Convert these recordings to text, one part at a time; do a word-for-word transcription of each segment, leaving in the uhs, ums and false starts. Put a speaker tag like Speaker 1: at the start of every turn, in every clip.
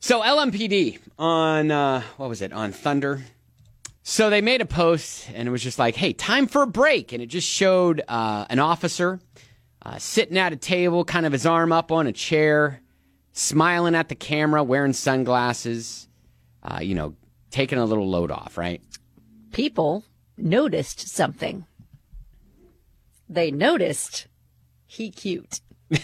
Speaker 1: So L M P D on, uh, what was it, on Thunder. So they made a post, and it was just like, hey, time for a break. And it just showed uh, an officer uh, sitting at a table, kind of his arm up on a chair, smiling at the camera, wearing sunglasses, uh, you know, taking a little load off, right?
Speaker 2: People noticed something. They noticed he cute.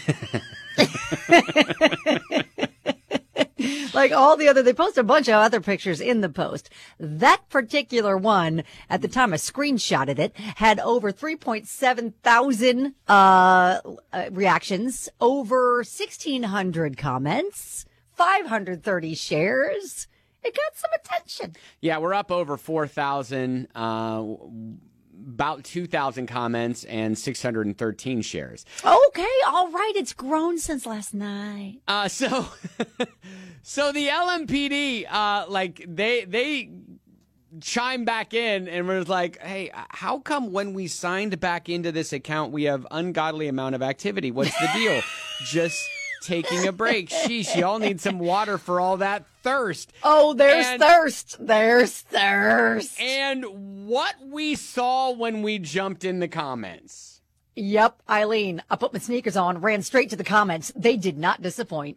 Speaker 2: Like all the other, they posted a bunch of other pictures in the post. That particular one, at the time I screenshotted it, had over three point seven thousand uh, uh, reactions, over sixteen hundred comments, five hundred thirty shares. It got some attention.
Speaker 1: Yeah, we're up over four thousand, uh, about two thousand comments and six hundred thirteen shares.
Speaker 2: Okay, all right. It's grown since last night.
Speaker 1: Uh, so, so the L M P D, uh, like they they chime back in and was like, "Hey, how come when we signed back into this account we have ungodly amount of activity? What's the deal? Just taking a break. Sheesh, y'all need some water for all that thirst."
Speaker 2: Oh, there's
Speaker 1: and,
Speaker 2: thirst. There's thirst.
Speaker 1: And what we saw when we jumped in the comments.
Speaker 2: Yep, Eileen, I put my sneakers on, ran straight to the comments. They did not disappoint.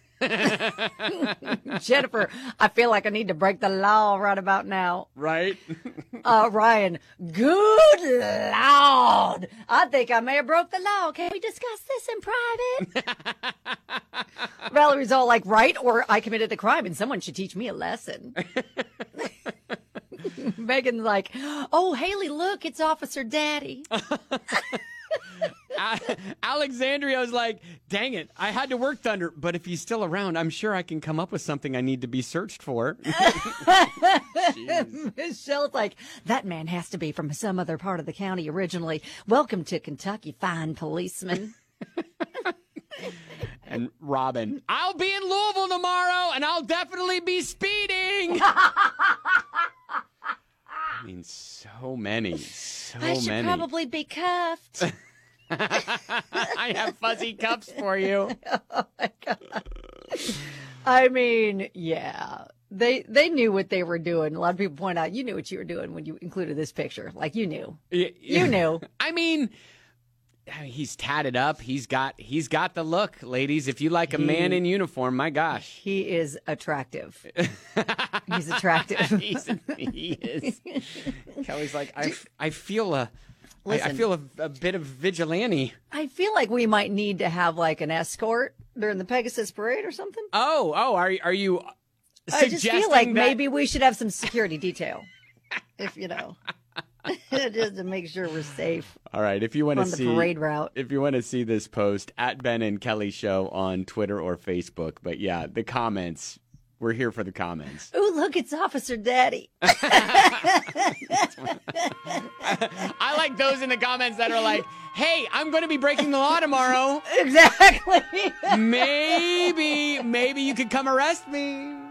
Speaker 2: Jennifer, I feel like I need to break the law right about now.
Speaker 1: Right?
Speaker 2: uh, Ryan, good Lord. I think I may have broke the law. Can we discuss this in private? Valerie's all like, right, or I committed the crime and someone should teach me a lesson. Megan's like, oh, Haley, look, it's Officer Daddy.
Speaker 1: Alexandria was like, dang it, I had to work Thunder, but if he's still around, I'm sure I can come up with something I need to be searched for.
Speaker 2: Michelle's like, that man has to be from some other part of the county originally. Welcome to Kentucky, fine policeman.
Speaker 1: And Robin, I'll be in Louisville tomorrow, and I'll definitely be speeding. I mean, so many, so
Speaker 2: I should
Speaker 1: many.
Speaker 2: probably be cuffed.
Speaker 1: I have fuzzy cuffs for you.
Speaker 2: Oh my God. I mean, yeah, they they knew what they were doing. A lot of people point out, you knew what you were doing when you included this picture. Like, you knew,
Speaker 1: Yeah,
Speaker 2: you knew.
Speaker 1: I mean, he's tatted up. He's got he's got the look, ladies. If you like a
Speaker 2: He-
Speaker 1: man in uniform, my gosh,
Speaker 2: He is attractive. He's attractive.
Speaker 1: He's, he is. Kelly's like, I, I feel a, I, I
Speaker 2: Listen.
Speaker 1: feel a, a bit of vigilante.
Speaker 2: I feel like we might need to have like an escort during the Pegasus Parade or something.
Speaker 1: Oh, oh, are are you
Speaker 2: I
Speaker 1: suggesting
Speaker 2: just feel like
Speaker 1: that-
Speaker 2: maybe we should have some security detail, if you know, just to make sure we're safe
Speaker 1: All right, if you want to
Speaker 2: on the
Speaker 1: see
Speaker 2: parade route.
Speaker 1: if you want to see this post at Ben and Kelly Show on Twitter or Facebook, but yeah, the comments. We're here for the comments.
Speaker 2: Ooh, look, it's Officer Daddy.
Speaker 1: I like those in the comments that are like, hey, I'm going to be breaking the law tomorrow.
Speaker 2: Exactly.
Speaker 1: Maybe, maybe you could come arrest me.